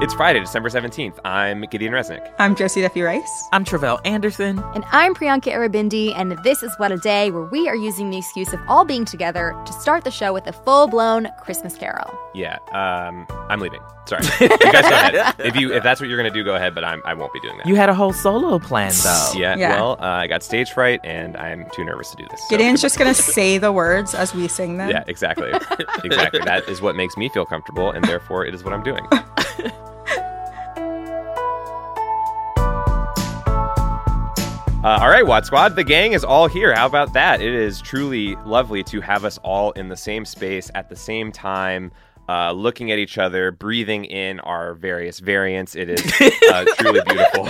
It's Friday, December 17th. I'm Gideon Resnick. I'm Josie Duffy Rice. I'm Travell Anderson. And I'm Priyanka Arabindi, and this is What a Day, where we are using the excuse of all being together to start the show with a full-blown Christmas carol. Yeah, I'm leaving. Sorry. You guys go ahead. If that's what you're going to do, go ahead, but I won't be doing that. You had a whole solo plan, though. Yeah. Well, I got stage fright, and I'm too nervous to do this. Gideon's just going to say the words as we sing them. Yeah, exactly. Exactly. That is what makes me feel comfortable, and therefore it is what I'm doing. All right, Watt Squad, the gang is all here. How about that? It is truly lovely to have us all in the same space at the same time, looking at each other, breathing in our various variants. It is truly beautiful.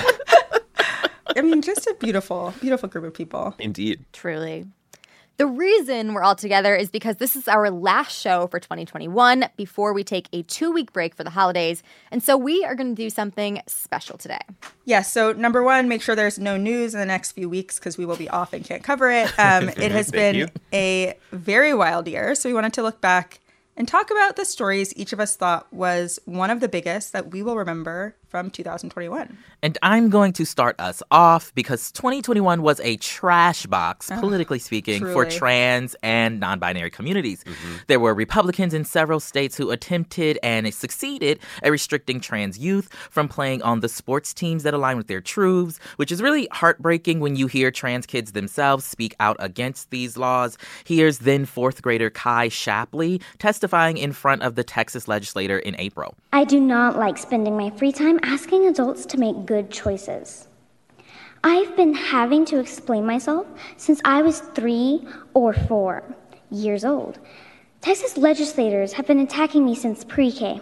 I mean, just a beautiful, beautiful group of people. Indeed. Truly. The reason we're all together is because this is our last show for 2021 before we take a 2-week break for the holidays. And so we are going to do something special today. Yes. So number one, make sure there's no news in the next few weeks because we will be off and can't cover it. It has been a very wild year. So we wanted to look back and talk about the stories each of us thought was one of the biggest that we will remember from 2021. And I'm going to start us off because 2021 was a trash box, politically speaking, truly. for trans and non-binary communities. Mm-hmm. There were Republicans in several states who attempted and succeeded at restricting trans youth from playing on the sports teams that align with their truths, which is really heartbreaking when you hear trans kids themselves speak out against these laws. Here's then fourth grader Kai Shapley testifying in front of the Texas legislature in April. I do not like spending my free time asking adults to make good choices. I've been having to explain myself since I was 3 or 4 years old. Texas legislators have been attacking me since pre-K.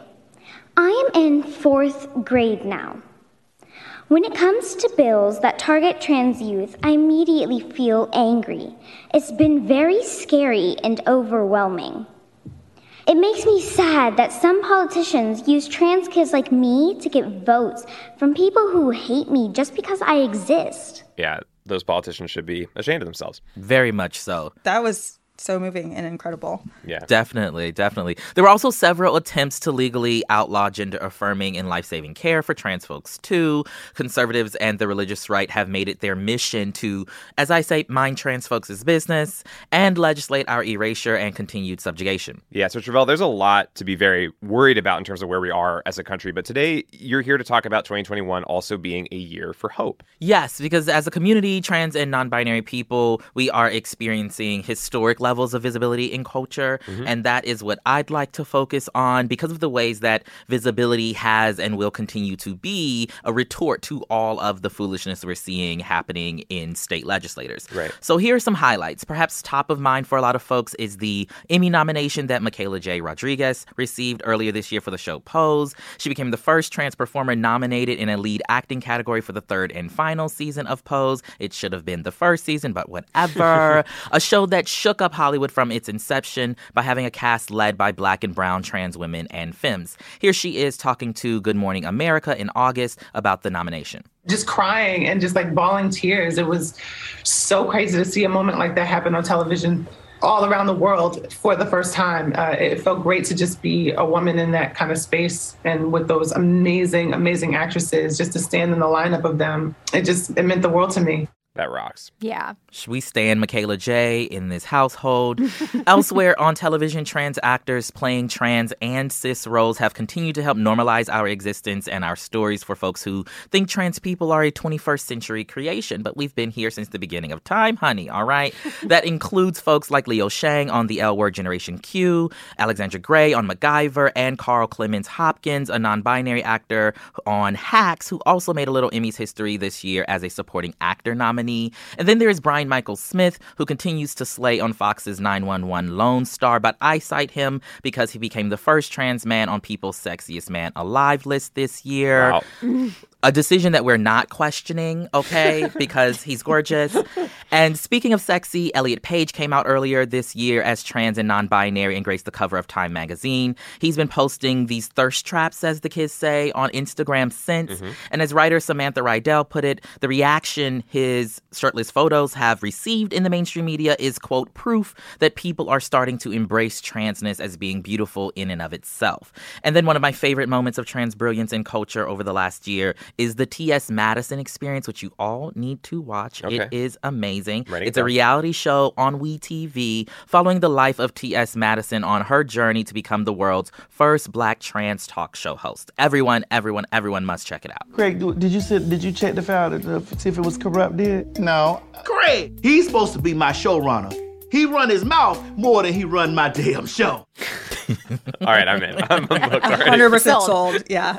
I am in 4th grade now. When it comes to bills that target trans youth, I immediately feel angry. It's been very scary and overwhelming. It makes me sad that some politicians use trans kids like me to get votes from people who hate me just because I exist. Yeah, those politicians should be ashamed of themselves. Very much so. That was so moving and incredible. Yeah. Definitely. There were also several attempts to legally outlaw gender affirming and life-saving care for trans folks, too. Conservatives and the religious right have made it their mission to, as I say, mind trans folks' business and legislate our erasure and continued subjugation. Yeah, so Travell, there's a lot to be very worried about in terms of where we are as a country. But today, you're here to talk about 2021 also being a year for hope. Yes, because as a community, trans and non-binary people, we are experiencing historic levels of visibility in culture. Mm-hmm. And that is what I'd like to focus on because of the ways that visibility has and will continue to be a retort to all of the foolishness we're seeing happening in state legislators. Right. So here are some highlights. Perhaps top of mind for a lot of folks is the Emmy nomination that Michaela J. Rodriguez received earlier this year for the show Pose. She became the first trans performer nominated in a lead acting category for the 3rd and final season of Pose. It should have been the 1st season, but whatever. A show that shook up Hollywood from its inception by having a cast led by Black and brown trans women and femmes. Here she is talking to Good Morning America in August about the nomination. Just crying and just like bawling tears. It was so crazy to see a moment like that happen on television all around the world for the first time. It felt great to just be a woman in that kind of space and with those amazing, amazing actresses, just to stand in the lineup of them. It meant the world to me. That rocks. Yeah. We stand Michaela J. in this household. Elsewhere on television, trans actors playing trans and cis roles have continued to help normalize our existence and our stories for folks who think trans people are a 21st century creation. But we've been here since the beginning of time, honey, all right? That includes folks like Leo Shang on The L Word Generation Q, Alexandra Gray on MacGyver, and Carl Clemens Hopkins, a non-binary actor on Hacks, who also made a little Emmys history this year as a supporting actor nominee. And then there is Brian Michael Smith, who continues to slay on Fox's 911 Lone Star, but I cite him because he became the first trans man on People's Sexiest Man Alive list this year. Wow. A decision that we're not questioning, okay, because he's gorgeous. And speaking of sexy, Elliot Page came out earlier this year as trans and non-binary and graced the cover of Time magazine. He's been posting these thirst traps, as the kids say, on Instagram since. And as writer Samantha Rydell put it, the reaction his shirtless photos have received in the mainstream media is, quote, proof that people are starting to embrace transness as being beautiful in and of itself. And then one of my favorite moments of trans brilliance in culture over the last year is the T.S. Madison Experience, which you all need to watch. Okay. It is amazing. It's a reality show on WeTV following the life of T.S. Madison on her journey to become the world's first Black trans talk show host. Everyone must check it out. Craig, did you check the file to see if it was corrupted? No. Craig, he's supposed to be my showrunner. He run his mouth more than he run my damn show. All right, I'm in. I'm hooked already. 100% sold. Yeah.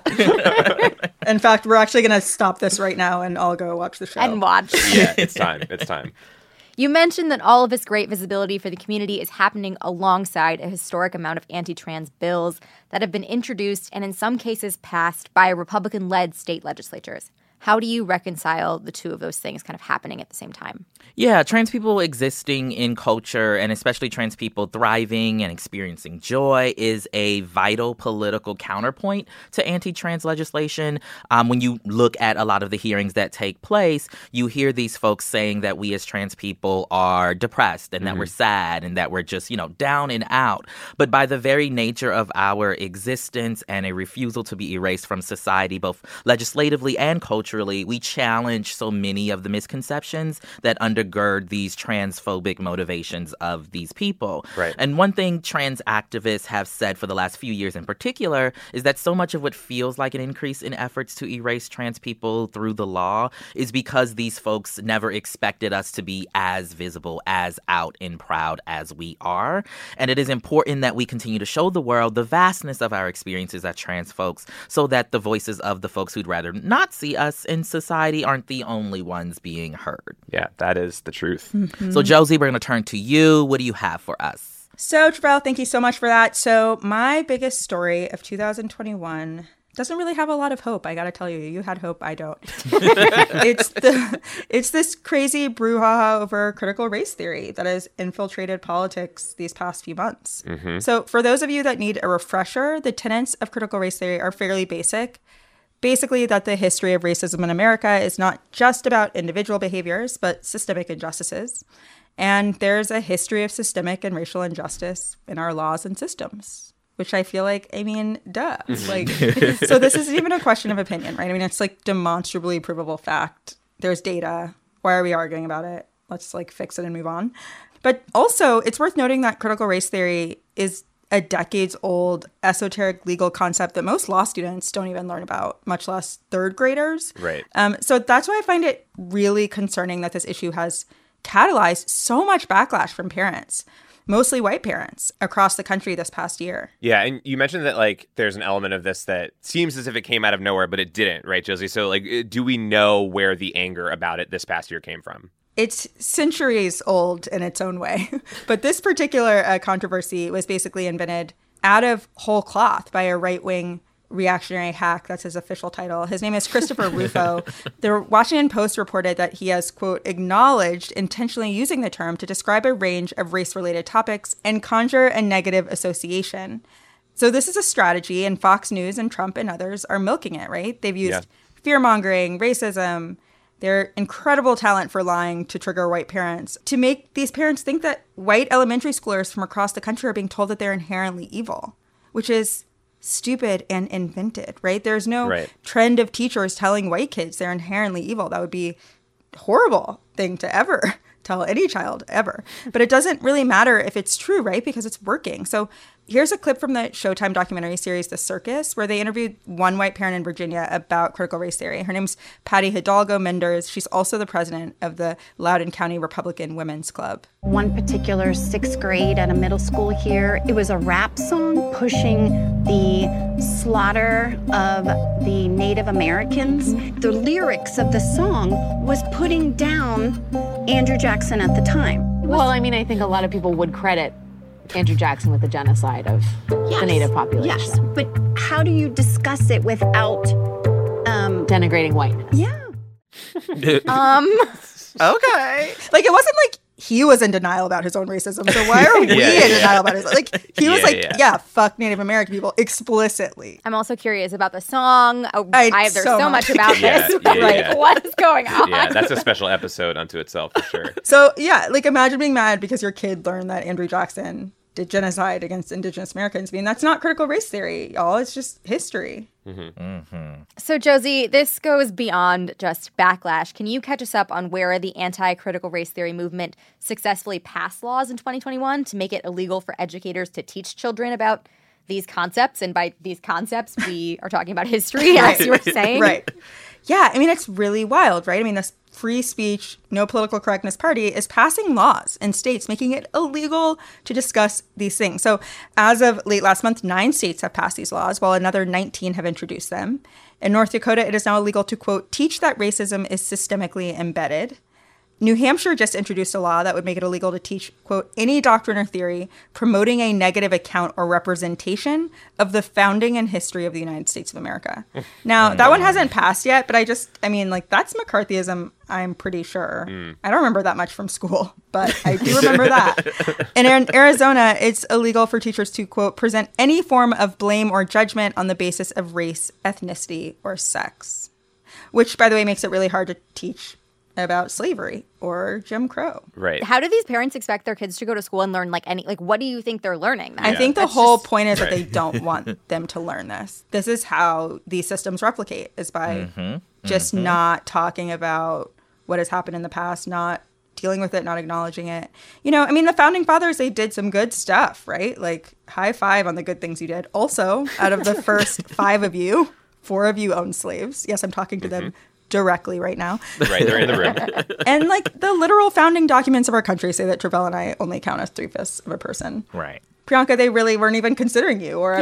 In fact, we're actually going to stop this right now and I'll go watch the show. And watch. Yeah, it's time. It's time. You mentioned that all of this great visibility for the community is happening alongside a historic amount of anti-trans bills that have been introduced and in some cases passed by Republican-led state legislatures. How do you reconcile the two of those things kind of happening at the same time? Yeah, trans people existing in culture and especially trans people thriving and experiencing joy is a vital political counterpoint to anti-trans legislation. When you look at a lot of the hearings that take place, you hear these folks saying that we as trans people are depressed and that we're sad and that we're just, down and out. But by the very nature of our existence and a refusal to be erased from society, both legislatively and culturally, we challenge so many of the misconceptions that undergird these transphobic motivations of these people. Right. And one thing trans activists have said for the last few years in particular is that so much of what feels like an increase in efforts to erase trans people through the law is because these folks never expected us to be as visible, as out and proud as we are. And it is important that we continue to show the world the vastness of our experiences as trans folks so that the voices of the folks who'd rather not see us in society aren't the only ones being heard. Yeah, that is the truth. So, Josie, we're going to turn to you. What do you have for us? So, Tre'vell, thank you so much for that. So, my biggest story of 2021 doesn't really have a lot of hope. I got to tell you, you had hope. I don't. It's this crazy brouhaha over critical race theory that has infiltrated politics these past few months. So for those of you that need a refresher, the tenets of critical race theory are fairly basic. Basically, that the history of racism in America is not just about individual behaviors, but systemic injustices. And there's a history of systemic and racial injustice in our laws and systems. Which I feel like, duh. Like, so this isn't even a question of opinion, right? It's like demonstrably provable fact. There's data. Why are we arguing about it? Let's fix it and move on. But also, it's worth noting that critical race theory is a decades-old esoteric legal concept that most law students don't even learn about, much less third graders. Right. So that's why I find it really concerning that this issue has catalyzed so much backlash from parents. Mostly white parents across the country this past year. Yeah, and you mentioned that there's an element of this that seems as if it came out of nowhere, but it didn't, right, Josie? So do we know where the anger about it this past year came from? It's centuries old in its own way. But this particular controversy was basically invented out of whole cloth by a right-wing reactionary hack. That's his official title. His name is Christopher Rufo. The Washington Post reported that he has, quote, acknowledged intentionally using the term to describe a range of race-related topics and conjure a negative association. So this is a strategy, and Fox News and Trump and others are milking it, right? They've used fear-mongering, racism, their incredible talent for lying to trigger white parents, to make these parents think that white elementary schoolers from across the country are being told that they're inherently evil, which is stupid and invented, right? There's no trend of teachers telling white kids they're inherently evil. That would be a horrible thing to ever tell any child ever. But it doesn't really matter if it's true, right? Because it's working. So here's a clip from the Showtime documentary series, The Circus, where they interviewed one white parent in Virginia about critical race theory. Her name's Patty Hidalgo Menders. She's also the president of the Loudoun County Republican Women's Club. One particular 6th grade at a middle school here, it was a rap song pushing the slaughter of the Native Americans. The lyrics of the song was putting down Andrew Jackson at the time. Well, I think a lot of people would credit Andrew Jackson with the genocide of the Native population. Yes, but how do you discuss it without denigrating whiteness. Yeah. Okay. Like, it wasn't like he was in denial about his own racism. So why are we in denial about his? Like, he was fuck Native American people explicitly. I'm also curious about the song. There's so much about this. What is going on? Yeah, that's a special episode unto itself for sure. So yeah, like, imagine being mad because your kid learned that Andrew Jackson did genocide against Indigenous Americans. I mean, that's not critical race theory, y'all. It's just history. So, Josie, this goes beyond just backlash. Can you catch us up on where the anti-critical race theory movement successfully passed laws in 2021 to make it illegal for educators to teach children about these concepts? And by these concepts, we are talking about history, as you were saying. Right. Yeah, I mean, it's really wild, right? I mean, this free speech, no political correctness party is passing laws in states making it illegal to discuss these things. So as of late last month, 9 states have passed these laws, while another 19 have introduced them. In North Dakota, it is now illegal to, quote, teach that racism is systemically embedded. New Hampshire just introduced a law that would make it illegal to teach, quote, any doctrine or theory promoting a negative account or representation of the founding and history of the United States of America. Now, that one hasn't passed yet, but that's McCarthyism, I'm pretty sure. I don't remember that much from school, but I do remember that. And in Arizona, it's illegal for teachers to, quote, present any form of blame or judgment on the basis of race, ethnicity, or sex, which, by the way, makes it really hard to teach about slavery or Jim Crow. Right. How do these parents expect their kids to go to school and learn what do you think they're learning? I think the whole point is that they don't want them to learn this. This is how these systems replicate, is by just not talking about what has happened in the past, not dealing with it, not acknowledging it. You know, I mean, the founding fathers, they did some good stuff, right? Like, high five on the good things you did. Also, out of the first 5 of you, 4 of you owned slaves. Yes, I'm talking to them directly right now. Right, they're in the room. And like, the literal founding documents of our country say that Travell and I only count as 3/5 of a person. Right. Priyanka, they really weren't even considering you, or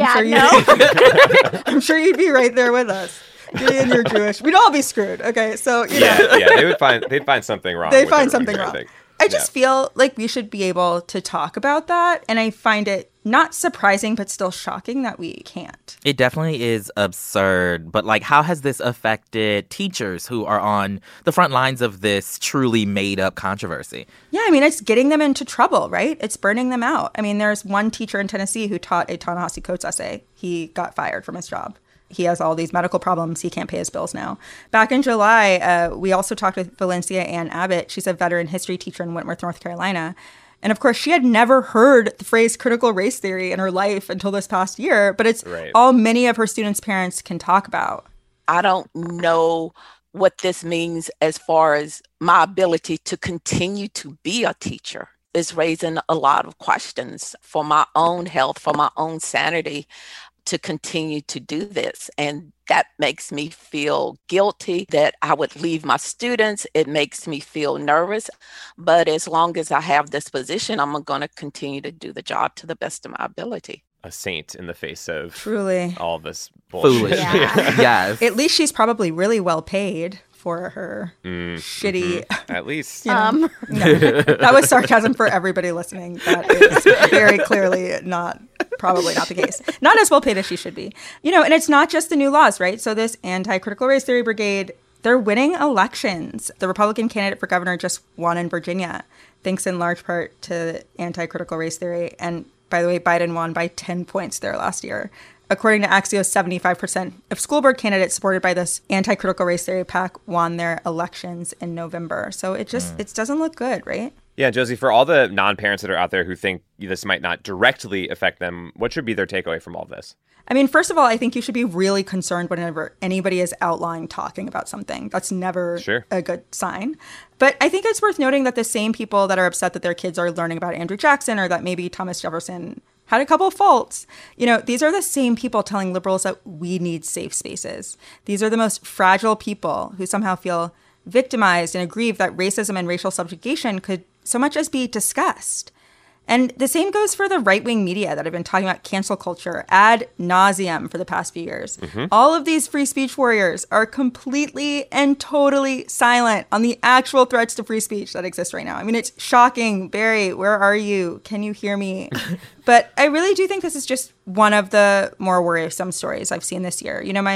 I'm sure you'd be right there with us. Gideon, you're Jewish. We'd all be screwed. Okay, so they'd find something wrong. They'd find something wrong. I just feel like we should be able to talk about that, and I find it not surprising, but still shocking that we can't. It definitely is absurd. But, like, how has this affected teachers who are on the front lines of this truly made-up controversy? Yeah, I mean, it's getting them into trouble, right? It's burning them out. I mean, there's one teacher in Tennessee who taught a Ta-Nehisi Coates essay. He got fired from his job. He has all these medical problems. He can't pay his bills now. Back in July, we also talked with Valencia Ann Abbott. She's a veteran history teacher in Wentworth, North Carolina. And of course, she had never heard the phrase critical race theory in her life until this past year. But it's all many of her students' parents can talk about. I don't know what this means as far as my ability to continue to be a teacher. It's raising a lot of questions for my own health, for my own sanity, to continue to do this. And that makes me feel guilty that I would leave my students. It makes me feel nervous. But as long as I have this position, I'm going to continue to do the job to the best of my ability. A saint in the face of truly all this bullshit. Foolish. Yes. At least she's probably really well paid for her shitty. At least. No, that was sarcasm for everybody listening. That is very clearly probably not the case. Not as well paid as she should be. You know, and it's not just the new laws, right? So this anti-critical race theory brigade, they're winning elections. The Republican candidate for governor just won in Virginia, thanks in large part to anti-critical race theory. And by the way, Biden won by 10 points there last year. According to Axios, 75% of school board candidates supported by this anti-critical race theory PAC won their elections in November. So it just it doesn't look good, right? Yeah, Josie, for all the non-parents that are out there who think this might not directly affect them, what should be their takeaway from all of this? I mean, first of all, I think you should be really concerned whenever anybody is outlying talking about something. That's never a good sign. But I think it's worth noting that the same people that are upset that their kids are learning about Andrew Jackson or that maybe Thomas Jefferson had a couple of faults, you know, these are the same people telling liberals that we need safe spaces. These are the most fragile people who somehow feel victimized and aggrieved that racism and racial subjugation could so much as be discussed. And the same goes for the right-wing media that have been talking about cancel culture ad nauseum for the past few years. All of these free speech warriors are completely and totally silent on the actual threats to free speech that exist right now. I mean, it's shocking. Barry, where are you? Can you hear me? But I really do think this is just one of the more worrisome stories I've seen this year. You know, my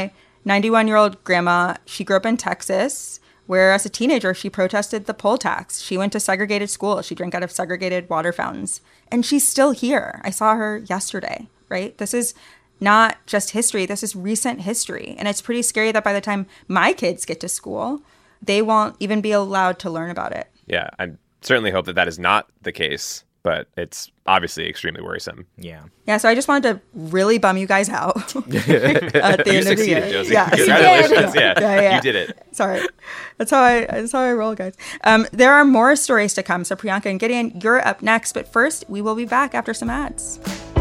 91-year-old grandma, she grew up in Texas, where as a teenager, she protested the poll tax. She went to segregated schools. She drank out of segregated water fountains. And she's still here. I saw her yesterday, right? This is not just history. This is recent history. And it's pretty scary that by the time my kids get to school, they won't even be allowed to learn about it. Yeah, I certainly hope that that is not the case, but it's obviously extremely worrisome. Yeah. Yeah, so I just wanted to really bum you guys out at the You end of the succeeded, year. Josie. Yeah. Congratulations. Yeah. You did it. Sorry. That's how I roll, guys. There are more stories to come. So Priyanka and Gideon, you're up next. But first, we will be back after some ads.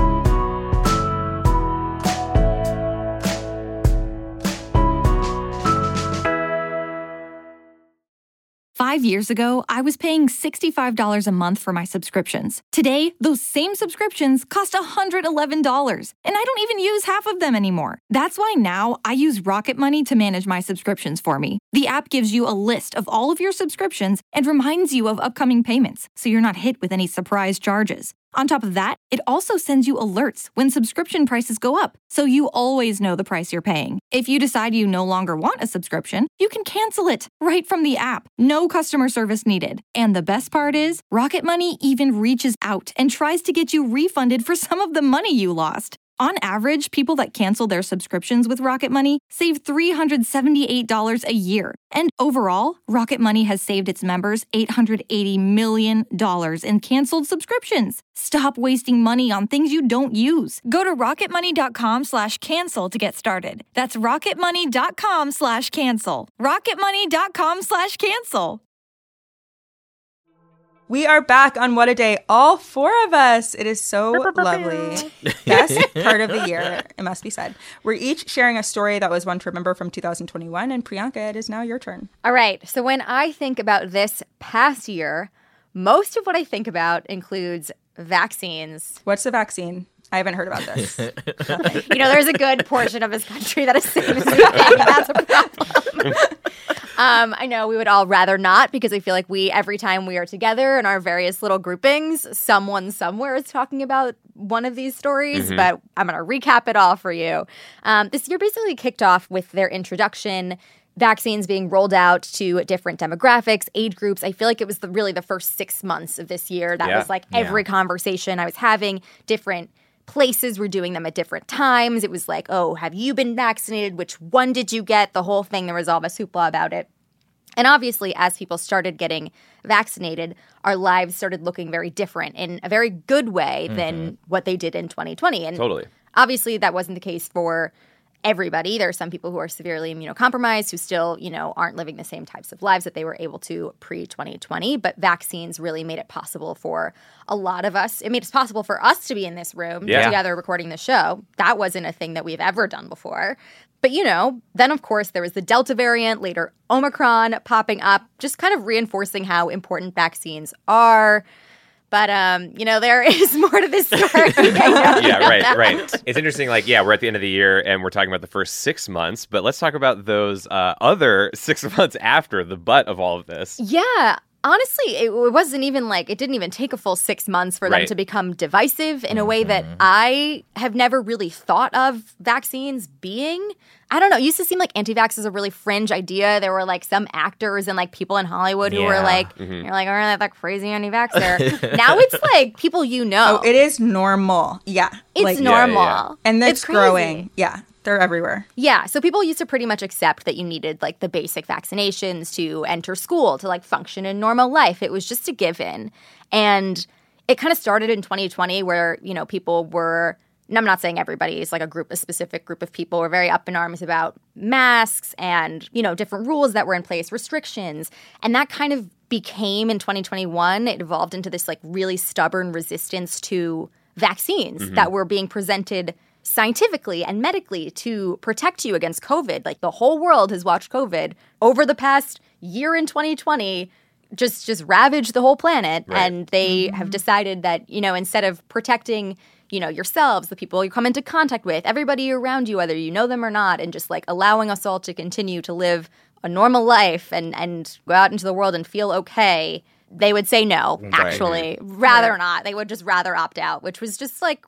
Five years ago, I was paying $65 a month for my subscriptions. Today, those same subscriptions cost $111, and I don't even use half of them anymore. That's why now I use Rocket Money to manage my subscriptions for me. The app gives you a list of all of your subscriptions and reminds you of upcoming payments, so you're not hit with any surprise charges. On top of that, it also sends you alerts when subscription prices go up, so you always know the price you're paying. If you decide you no longer want a subscription, you can cancel it right from the app. No customer service needed. And the best part is, Rocket Money even reaches out and tries to get you refunded for some of the money you lost. On average, people that cancel their subscriptions with Rocket Money save $378 a year. And overall, Rocket Money has saved its members $880 million in canceled subscriptions. Stop wasting money on things you don't use. Go to rocketmoney.com/cancel to get started. That's rocketmoney.com/cancel. rocketmoney.com/cancel. We are back on What a Day, all four of us. It is so lovely. Best part of the year, it must be said. We're each sharing a story that was one to remember from 2021. And Priyanka, it is now your turn. All right. So when I think about this past year, most of what I think about includes vaccines. What's the vaccine? I haven't heard about this. There's a good portion of this country that is saying the same thing. That's a problem. I know we would all rather not, because I feel like every time we are together in our various little groupings, someone somewhere is talking about one of these stories, but I'm going to recap it all for you. This year basically kicked off with their introduction, vaccines being rolled out to different demographics, age groups. I feel like it was really the first 6 months of this year. That was like every conversation I was having, different places were doing them at different times. It was like, oh, have you been vaccinated? Which one did you get? The whole thing. There was all this hoopla about it. And obviously, as people started getting vaccinated, our lives started looking very different in a very good way than what they did in 2020. And totally. Obviously, that wasn't the case for everybody. There are some people who are severely immunocompromised who still, aren't living the same types of lives that they were able to pre-2020. But vaccines really made it possible for a lot of us. It made it possible for us to be in this room together recording the show. That wasn't a thing that we've ever done before. But, then, of course, there was the Delta variant, later Omicron popping up, just kind of reinforcing how important vaccines are. But, there is more to this story. Right. It's interesting, we're at the end of the year and we're talking about the first 6 months, but let's talk about those other 6 months after the butt of all of this. Yeah. Honestly, it wasn't even it didn't even take a full 6 months for them to become divisive in a way that I have never really thought of vaccines being. I don't know. It used to seem like anti-vax is a really fringe idea. There were some actors and people in Hollywood who were you're like, oh, that crazy anti-vaxxer. Now it's people Oh, it is normal. Yeah. It's normal. Yeah. And it's growing. Yeah. They're everywhere. Yeah. So people used to pretty much accept that you needed the basic vaccinations to enter school, to function in normal life. It was just a given. And it kind of started in 2020 where, people were, and I'm not saying everybody is a specific group of people were very up in arms about masks and, different rules that were in place, restrictions. And that kind of became in 2021, it evolved into this really stubborn resistance to vaccines that were being presented scientifically and medically to protect you against COVID. The whole world has watched COVID over the past year in 2020 just ravage the whole planet. Right. And they have decided that, instead of protecting, yourselves, the people you come into contact with, everybody around you, whether you know them or not, and just allowing us all to continue to live a normal life and go out into the world and feel okay, they would say no, actually. Rather not. They would just rather opt out, which was just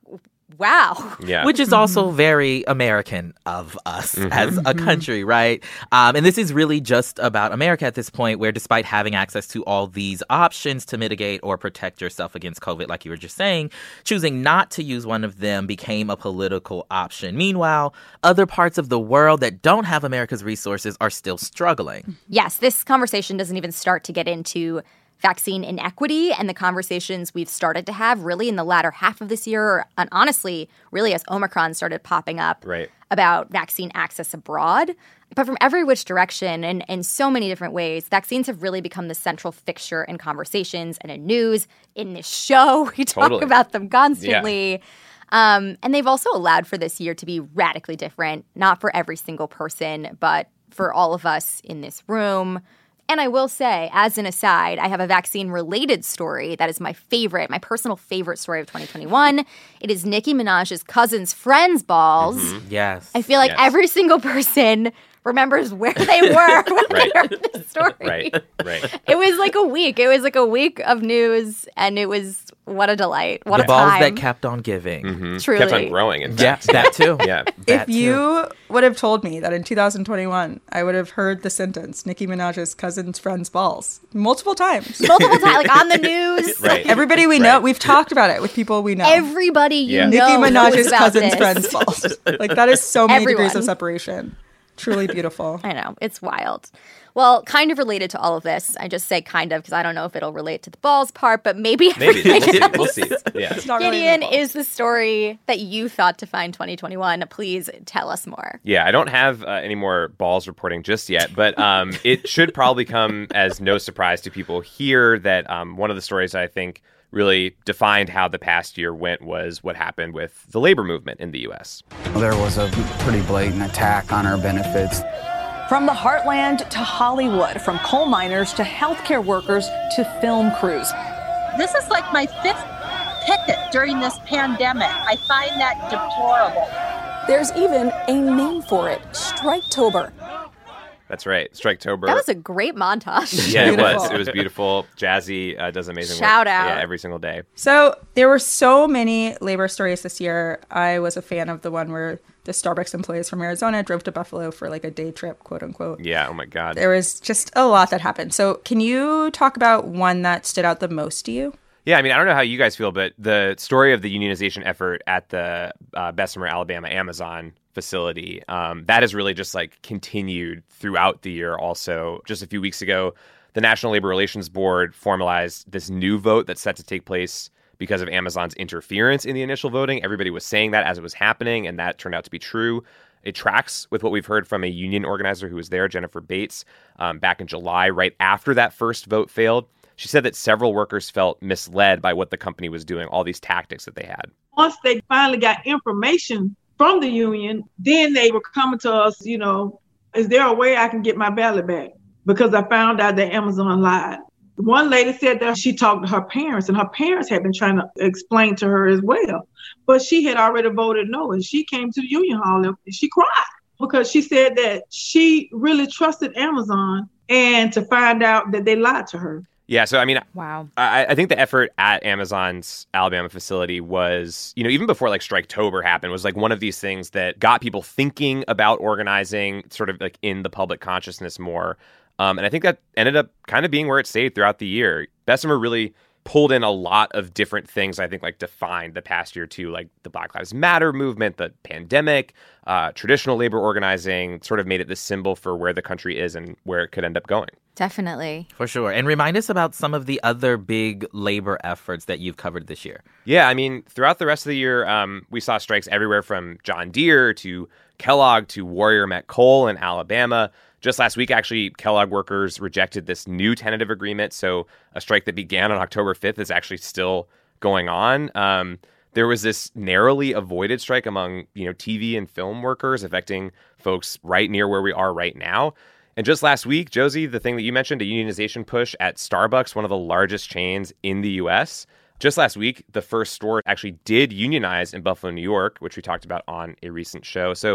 wow. Yeah. Which is also very American of us as a country, right? And this is really just about America at this point, where despite having access to all these options to mitigate or protect yourself against COVID, like you were just saying, choosing not to use one of them became a political option. Meanwhile, other parts of the world that don't have America's resources are still struggling. Yes, this conversation doesn't even start to get into vaccine inequity and the conversations we've started to have really in the latter half of this year, and honestly, really as Omicron started popping up about vaccine access abroad. But from every which direction and in so many different ways, vaccines have really become the central fixture in conversations and in news. In this show, we talk about them constantly. Yeah. And they've also allowed for this year to be radically different, not for every single person, but for all of us in this room. And I will say, as an aside, I have a vaccine-related story that is my favorite, my personal favorite story of 2021. It is Nicki Minaj's cousin's friend's balls. Yes. I feel like every single person remembers where they were when they heard this story. Right. It was like a week. It was like a week of news, and it was what a delight. What a balls time. that kept on giving. Truly. Kept on growing, in fact. Yeah, that too. Yeah. If you would have told me that in 2021, I would have heard the sentence, Nicki Minaj's cousin's friend's balls, multiple times. Multiple times, like on the news. Right. Everybody we know, we've talked about it with people we know. Everybody you know Nicki Minaj's knows about cousin's this. friend's balls. Like, that is so many degrees Everyone. of separation. Truly beautiful. I know. It's wild. Well, kind of related to all of this. I just say kind of because I don't know if it'll relate to the balls part, but maybe. We'll see. Yeah. It's not really Gideon, beautiful. is the story that you thought defined 2021. Please tell us more. Yeah, I don't have any more balls reporting just yet, but it should probably come as no surprise to people here that one of the stories I think really defined how the past year went was what happened with the labor movement in the U.S. There was a pretty blatant attack on our benefits. From the heartland to Hollywood, from coal miners to healthcare workers to film crews. This is like my 5th picket during this pandemic. I find that deplorable. There's even a name for it, Striketober. That's right, Striketober. That was a great montage. Yeah, it was. It was beautiful. Jazzy does amazing work. Shout out. Yeah, every single day. So there were so many labor stories this year. I was a fan of the one where the Starbucks employees from Arizona drove to Buffalo for like a day trip, quote unquote. Yeah, oh my God. There was just a lot that happened. So can you talk about one that stood out the most to you? Yeah, I mean, I don't know how you guys feel, but the story of the unionization effort at the Bessemer, Alabama Amazon facility, that has really just like continued throughout the year. Also, just a few weeks ago, the National Labor Relations Board formalized this new vote that's set to take place because of Amazon's interference in the initial voting. Everybody was saying that as it was happening, and that turned out to be true. It tracks with what we've heard from a union organizer who was there, Jennifer Bates, back in July, right after that first vote failed. She said that several workers felt misled by what the company was doing, all these tactics that they had. Once they finally got information from the union, then they were coming to us, you know, is there a way I can get my ballot back? Because I found out that Amazon lied. One lady said that she talked to her parents, and her parents had been trying to explain to her as well. But she had already voted no, and she came to the union hall and she cried because she said that she really trusted Amazon and to find out that they lied to her. Yeah, so I mean, wow. I think the effort at Amazon's Alabama facility was, you know, even before like Striketober happened, was like one of these things that got people thinking about organizing sort of like in the public consciousness more. And I think that ended up kind of being where it stayed throughout the year. Bessemer really pulled in a lot of different things, I think, like defined the past year too, like the Black Lives Matter movement, the pandemic, traditional labor organizing, sort of made it the symbol for where the country is and where it could end up going. Definitely. For sure. And remind us about some of the other big labor efforts that you've covered this year. Yeah, I mean, throughout the rest of the year, we saw strikes everywhere from John Deere to Kellogg to Warrior Met Coal in Alabama. Just last week, actually, Kellogg workers rejected this new tentative agreement. So a strike that began on October 5th is actually still going on. There was this narrowly avoided strike among, you know, TV and film workers affecting folks right near where we are right now. And just last week, Josie, the thing that you mentioned, a unionization push at Starbucks, one of the largest chains in the U.S. Just last week, the first store actually did unionize in Buffalo, New York, which we talked about on a recent show. So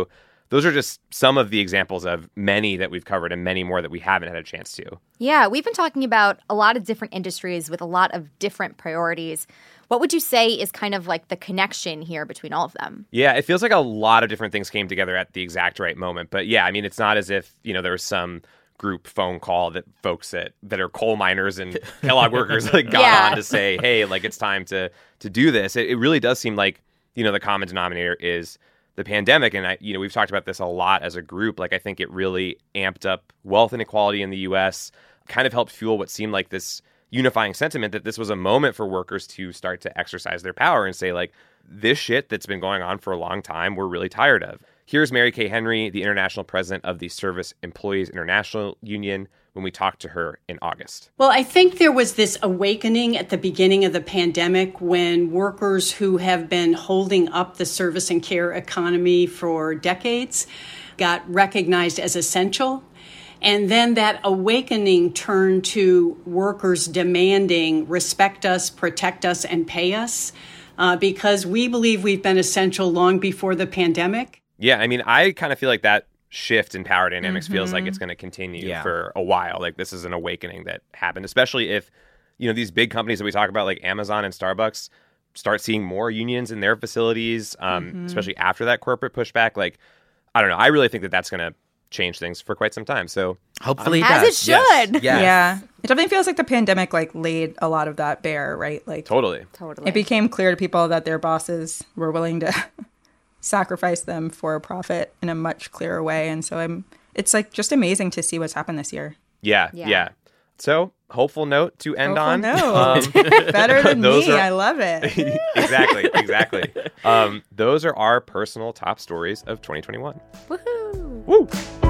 those are just some of the examples of many that we've covered and many more that we haven't had a chance to. Yeah, we've been talking about a lot of different industries with a lot of different priorities. What would you say is kind of like the connection here between all of them? Yeah, it feels like a lot of different things came together at the exact right moment. But yeah, I mean, it's not as if, there was some group phone call that folks that are coal miners and Kellogg workers got on to say, hey, it's time to do this. It really does seem like, the common denominator is the pandemic. And we've talked about this a lot as a group. I think it really amped up wealth inequality in the U.S., kind of helped fuel what seemed like this unifying sentiment that this was a moment for workers to start to exercise their power and say, this shit that's been going on for a long time, we're really tired of. Here's Mary Kay Henry, the international president of the Service Employees International Union, when we talked to her in August. Well, I think there was this awakening at the beginning of the pandemic when workers who have been holding up the service and care economy for decades got recognized as essential. And then that awakening turned to workers demanding respect us, protect us, and pay us because we believe we've been essential long before the pandemic. Yeah, I mean, I kind of feel like that shift in power dynamics feels like it's going to continue for a while. This is an awakening that happened, especially if, these big companies that we talk about, like Amazon and Starbucks, start seeing more unions in their facilities, especially after that corporate pushback. I don't know. I really think that that's going to change things for quite some time. So hopefully it does. As it should. Yes. Yeah. It definitely feels like the pandemic laid a lot of that bare, right? Totally. It became clear to people that their bosses were willing to sacrifice them for a profit in a much clearer way. And so it's just amazing to see what's happened this year. Yeah. So hopeful note to end on. Better than me. I love it. Exactly. Those are our personal top stories of 2021. Woohoo! Woo!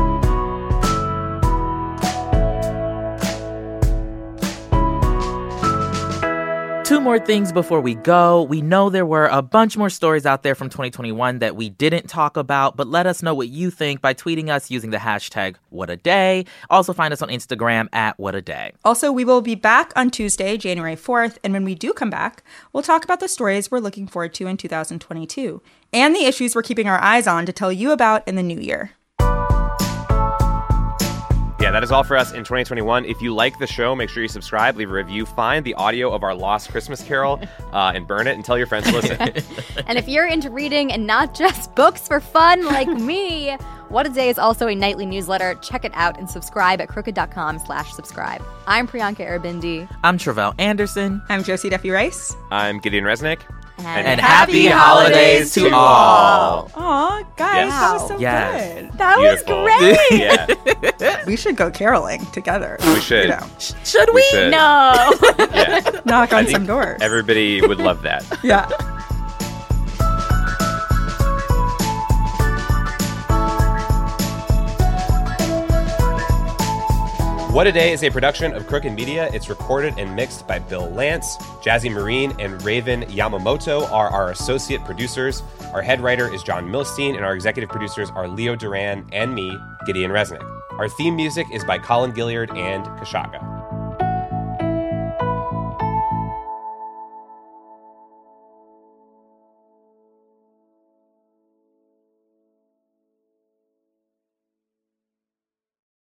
Two more things before we go. We know there were a bunch more stories out there from 2021 that we didn't talk about, but let us know what you think by tweeting us using the hashtag #WhatADay. Also find us on Instagram @WhatADay. Also, we will be back on Tuesday, January 4th, and when we do come back, we'll talk about the stories we're looking forward to in 2022 and the issues we're keeping our eyes on to tell you about in the new year. Yeah, that is all for us in 2021. If you like the show, make sure you subscribe, leave a review, find the audio of our Lost Christmas Carol, and burn it and tell your friends to listen. And if you're into reading and not just books for fun like me, What a Day is also a nightly newsletter. Check it out and subscribe at crooked.com/subscribe. I'm Priyanka Aribindi. I'm Travell Anderson. I'm Josie Duffy Rice. I'm Gideon Resnick. And happy holidays to all. Aw, guys, that was so good. That Beautiful. was great. Yeah. We should go caroling together. We should. Should we? No. Yeah. Knock on some doors. Everybody would love that. Yeah. What a Day is a production of Crooked Media. It's recorded and mixed by Bill Lance. Jazzy Marine and Raven Yamamoto are our associate producers. Our head writer is John Milstein, and our executive producers are Leo Duran and me, Gideon Resnick. Our theme music is by Colin Gilliard and Kashaka.